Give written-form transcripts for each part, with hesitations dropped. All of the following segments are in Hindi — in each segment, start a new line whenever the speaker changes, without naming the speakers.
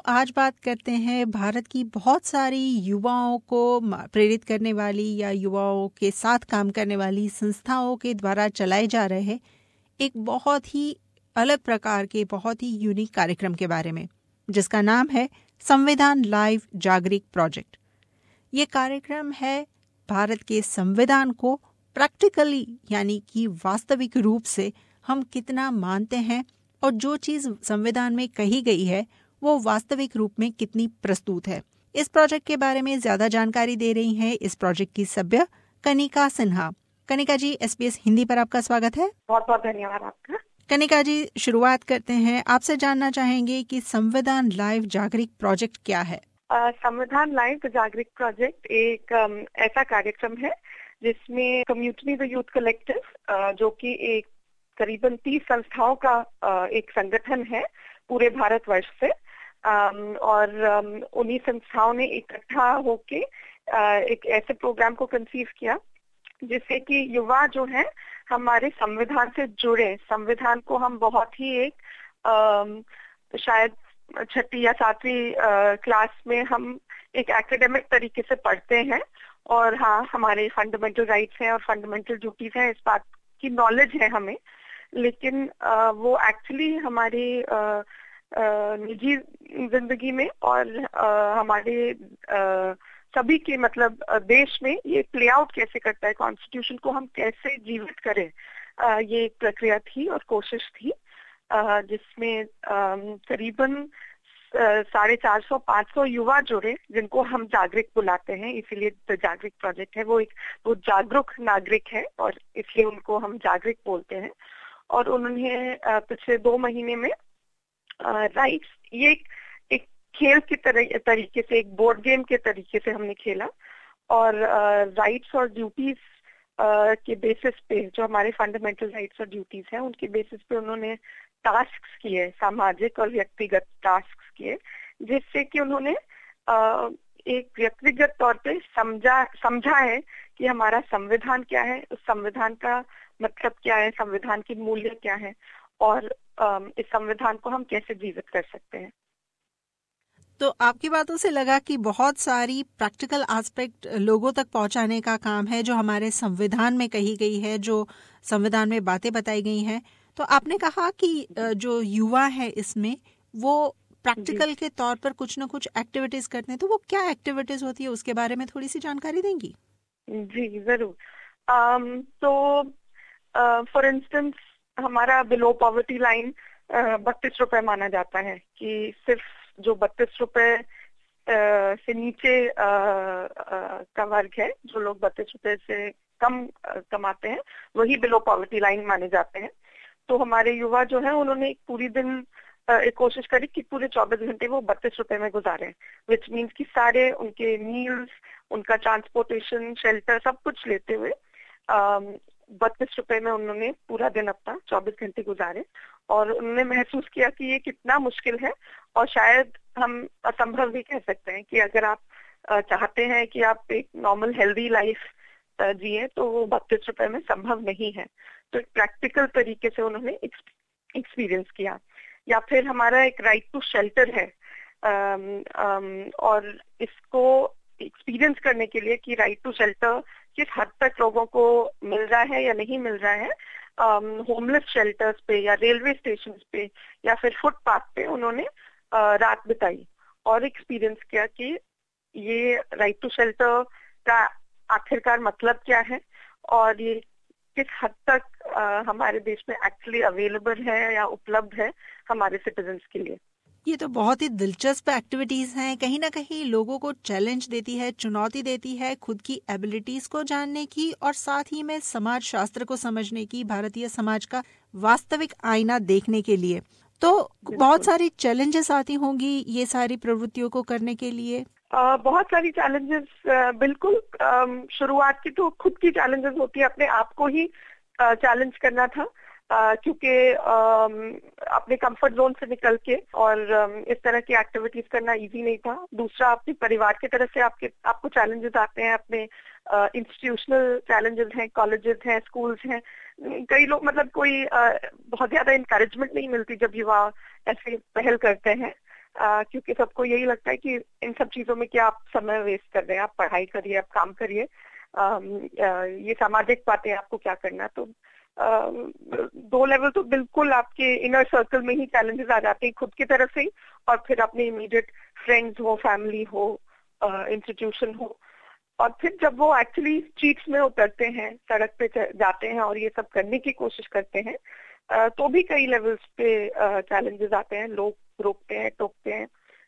आज बात करते हैं भारत की बहुत सारी युवाओं को प्रेरित करने वाली या युवाओं के साथ काम करने वाली संस्थाओं के द्वारा चलाए जा रहे एक बहुत ही अलग प्रकार के बहुत ही यूनिक कार्यक्रम के बारे में, जिसका नाम है संविधान लाइव जागरिक प्रोजेक्ट। ये कार्यक्रम है भारत के संविधान को प्रैक्टिकली यानी कि वास्तविक रूप से हम कितना मानते हैं और जो चीज़ संविधान में कही गई है वो वास्तविक रूप में कितनी प्रस्तुत है। इस प्रोजेक्ट के बारे में ज्यादा जानकारी दे रही हैं इस प्रोजेक्ट की सभ्य कनिका सिन्हा। कनिका जी, SBS हिंदी पर आपका स्वागत है।
बहुत बहुत धन्यवाद आपका।
कनिका जी, शुरुआत करते हैं। आपसे जानना चाहेंगे कि संविधान लाइव जागरिक प्रोजेक्ट क्या है?
संविधान लाइव जागरिक प्रोजेक्ट एक ऐसा कार्यक्रम है जिसमें कम्युनिटी द यूथ कलेक्टिव, जो कि एक करीबन 30 संस्थाओं का एक संगठन है पूरे भारतवर्ष से, और उन्हीं संस्थाओं ने इकट्ठा होके एक ऐसे प्रोग्राम को कंसीव किया जिससे कि युवा जो है हमारे संविधान से जुड़े। संविधान को हम बहुत ही एक शायद 6ठी या 7वीं क्लास में हम एक एकेडमिक तरीके से पढ़ते हैं, और हाँ, हमारे फंडामेंटल राइट्स हैं और फंडामेंटल ड्यूटीज हैं, इस बात की नॉलेज है हमें, लेकिन वो एक्चुअली हमारी निजी जिंदगी में और हमारे सभी के मतलब देश में ये प्ले आउट कैसे करता है, कॉन्स्टिट्यूशन को हम कैसे जीवित करें, ये एक प्रक्रिया थी और कोशिश थी, जिसमें करीबन 450-500 युवा जुड़े, जिनको हम जागरिक बुलाते हैं, इसीलिए तो जागरिक प्रोजेक्ट है। वो जागरूक नागरिक है और इसलिए उनको हम जागरिक बोलते हैं। और उन्होंने पिछले 2 महीने में राइट्स, ये एक खेल की तरीके से, एक बोर्ड गेम के तरीके से हमने खेला, और राइट्स और ड्यूटीज के बेसिस पे, जो हमारे फंडामेंटल राइट्स और ड्यूटीज हैं, उनके बेसिस पे उन्होंने टास्क्स किए, सामाजिक और व्यक्तिगत टास्क्स किए, जिससे कि उन्होंने एक व्यक्तिगत तौर पे समझा है कि हमारा संविधान क्या है, उस संविधान का मतलब क्या है, संविधान की मूल्य क्या है, और इस संविधान को हम कैसे जीवित कर सकते हैं।
तो आपकी बातों से लगा कि बहुत सारी प्रैक्टिकल एस्पेक्ट लोगों तक पहुंचाने का काम है जो हमारे संविधान में कही गई है, जो संविधान में बातें बताई गई हैं। तो आपने कहा कि जो युवा है इसमें वो प्रैक्टिकल के तौर पर कुछ न कुछ एक्टिविटीज करते हैं, तो वो क्या एक्टिविटीज होती है उसके बारे में थोड़ी सी जानकारी देंगी?
जी जरूर। तो फॉर इंस्टेंस हमारा बिलो पॉवर्टी लाइन 32 रुपए माना जाता है, कि सिर्फ जो 32 रुपए से नीचे का वर्ग है, जो लोग 32 रुपए से कम कमाते हैं, वही बिलो पॉवर्टी लाइन माने जाते हैं। तो हमारे युवा जो है उन्होंने एक पूरी दिन एक कोशिश करी कि पूरे 24 घंटे वो 32 रुपए में गुजारे, विच मीन्स कि सारे उनके मील्स, उनका ट्रांसपोर्टेशन, शेल्टर, सब कुछ लेते हुए 32 रुपए में उन्होंने पूरा दिन अपना 24 घंटे गुजारे। और उन्होंने महसूस किया कि ये कितना मुश्किल है, और शायद हम असंभव भी कह सकते हैं कि अगर आप चाहते हैं कि आप एक नॉर्मल हेल्दी लाइफ जिए, तो वो 32 रुपए में संभव नहीं है। तो एक प्रैक्टिकल तरीके से उन्होंने एक्सपीरियंस किया। या फिर हमारा एक राइट टू शेल्टर है, और इसको एक्सपीरियंस करने के लिए कि राइट टू शेल्टर किस हद तक लोगों को मिल रहा है या नहीं मिल रहा है, होमलेस शेल्टर्स पे या रेलवे स्टेशन पे या फिर फुटपाथ पे उन्होंने रात बिताई और एक्सपीरियंस किया कि ये राइट टू शेल्टर का आखिरकार मतलब क्या है, और ये किस हद तक हमारे देश में एक्चुअली अवेलेबल है या उपलब्ध है हमारे सिटीजन्स के लिए।
ये तो बहुत ही दिलचस्प एक्टिविटीज हैं, कहीं ना कहीं लोगों को चैलेंज देती है, चुनौती देती है खुद की एबिलिटीज को जानने की, और साथ ही में समाज शास्त्र को समझने की, भारतीय समाज का वास्तविक आईना देखने के लिए। तो बहुत सारी चैलेंजेस आती होंगी ये सारी प्रवृत्तियों को करने के लिए।
बहुत सारी चैलेंजेस, बिल्कुल। शुरुआत की तो खुद की चैलेंजेस होती है, अपने आप को ही चैलेंज करना था, क्योंकि अपने कंफर्ट जोन से निकल के और इस तरह की एक्टिविटीज करना इजी नहीं था। दूसरा, अपने परिवार की तरफ से आपको चैलेंजेस आते हैं, अपने इंस्टीट्यूशनल चैलेंजेस हैं, कॉलेजेस हैं, स्कूल्स हैं। कई लोग मतलब कोई बहुत ज्यादा इंकरेजमेंट नहीं मिलती जब युवा ऐसे पहल करते हैं। क्योंकि सबको यही लगता है कि इन सब चीजों में क्या आप समय वेस्ट कर रहे हैं, आप पढ़ाई करिए, आप काम करिए, ये सामाजिक बातें आपको क्या करना। तो 2 लेवल तो बिल्कुल आपके इनर सर्कल में ही चैलेंजेस आ जाते हैं, खुद की तरफ से ही और फिर अपने इमीडिएट फ्रेंड्स हो, फैमिली हो, इंस्टीट्यूशन हो। और फिर जब वो एक्चुअली स्ट्रीट्स में उतरते हैं, सड़क पे जाते हैं और ये सब करने की कोशिश करते हैं, तो भी कई लेवल्स पे चैलेंजेस आते हैं, लोग रोकते हैं, टोकते हैं।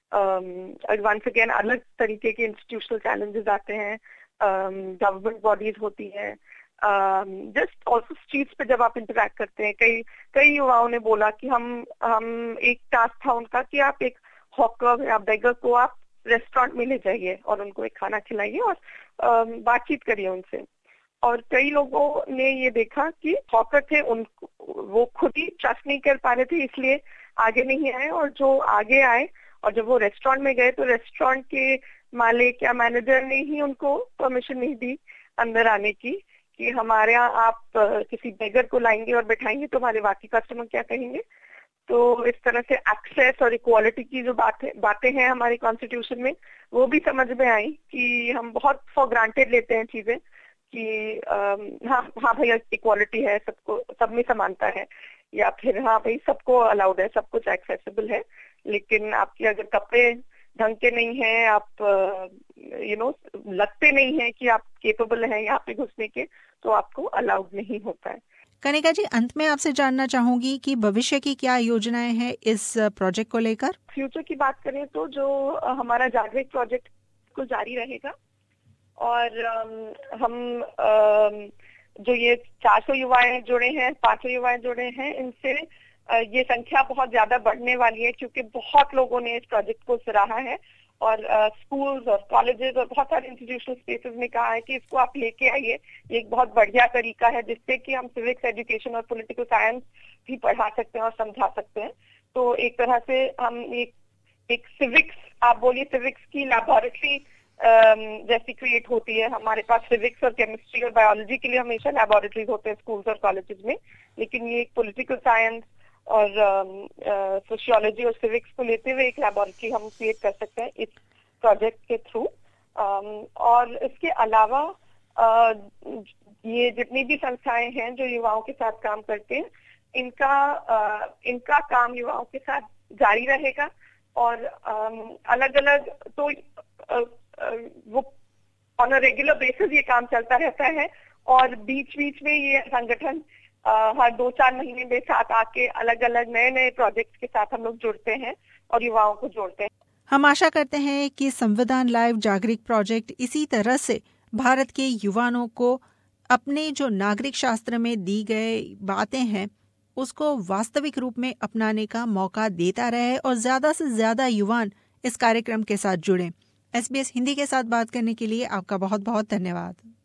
वंस अगेन अलग तरीके के इंस्टीट्यूशनल चैलेंजेस आते हैं, गवर्नमेंट बॉडीज होती हैं, जस्ट ऑल्सो स्ट्रीट्स पे जब आप इंटरेक्ट करते हैं। कई युवाओं ने बोला कि हम एक टास्क था उनका कि आप एक हॉकर या बेगर को आप रेस्टोरेंट में ले जाइए और उनको एक खाना खिलाइए और बातचीत करिए उनसे। और कई लोगों ने ये देखा कि हॉकर थे, वो खुद ही ट्रस्ट नहीं कर पा रहे थे, इसलिए आगे नहीं आए। और जो आगे आए और जब वो रेस्टोरेंट में गए तो रेस्टोरेंट के मालिक या मैनेजर ने ही उनको परमिशन नहीं दी अंदर आने की, कि हमारे यहाँ आप किसी बेगर को लाएंगे और बैठाएंगे तो हमारे बाकी कस्टमर क्या कहेंगे। तो इस तरह से एक्सेस और इक्वालिटी की जो बातें हैं हमारे कॉन्स्टिट्यूशन में, वो भी समझ में आई कि हम बहुत फॉर ग्रांटेड लेते हैं चीजें कि हाँ भैया इक्वालिटी है, सबको सब में समानता है, या फिर हाँ भाई सबको अलाउड है, सब कुछ एक्सेसिबल है, लेकिन आपके अगर कपड़े ढंग के नहीं हैं, आप लगते नहीं है कि आप केपेबल हैं यहाँ पे घुसने के, तो आपको अलाउड नहीं होता है।
कनिका जी, अंत में आपसे जानना चाहूंगी कि भविष्य की क्या योजनाएं हैं इस प्रोजेक्ट को लेकर?
फ्यूचर की बात करें तो जो हमारा जागृत प्रोजेक्ट को जारी रहेगा और हम जो ये 400 युवाएं जुड़े हैं, 500 युवाएं जुड़े हैं, इनसे ये संख्या बहुत ज्यादा बढ़ने वाली है, क्योंकि बहुत लोगों ने इस प्रोजेक्ट को सराहा है और स्कूल्स और कॉलेजेस और बहुत सारे इंस्टीट्यूशनल स्पेसेस में कहा है कि इसको आप लेके आइए, ये एक बहुत बढ़िया तरीका है जिससे कि हम सिविक्स एजुकेशन और पॉलिटिकल साइंस भी पढ़ा सकते हैं और समझा सकते हैं। तो एक तरह से हम एक सिविक्स, आप बोलिए सिविक्स की लैबोरेटरी जैसी क्रिएट होती है। हमारे पास फिजिक्स और केमिस्ट्री और बायोलॉजी के लिए हमेशा लैबोरेटरीज होते हैं स्कूल्स और कॉलेजेस में, लेकिन ये एक पॉलिटिकल साइंस और सोशियोलॉजी और सिविक्स को लेते हुए एक लैबोरेटरी हम क्रिएट कर सकते हैं इस प्रोजेक्ट के थ्रू। और इसके अलावा ये जितनी भी संस्थाएं हैं जो युवाओं के साथ काम करते हैं, इनका काम युवाओं के साथ जारी रहेगा और अलग अलग तो वो ऑन अ रेगुलर बेसिस ये काम चलता रहता है और बीच बीच में ये संगठन हर 2-4 महीने में साथ आके अलग अलग नए प्रोजेक्ट्स के साथ हम लोग जुड़ते हैं और युवाओं को जोड़ते हैं।
हम आशा करते हैं कि संविधान लाइव जागृत प्रोजेक्ट इसी तरह से भारत के युवाओं को अपने जो नागरिक शास्त्र में दी गए बातें हैं उसको वास्तविक रूप में अपनाने का मौका देता रहे और ज्यादा से ज्यादा युवा इस कार्यक्रम के साथ जुड़ें। SBS हिंदी के साथ बात करने के लिए आपका बहुत बहुत धन्यवाद।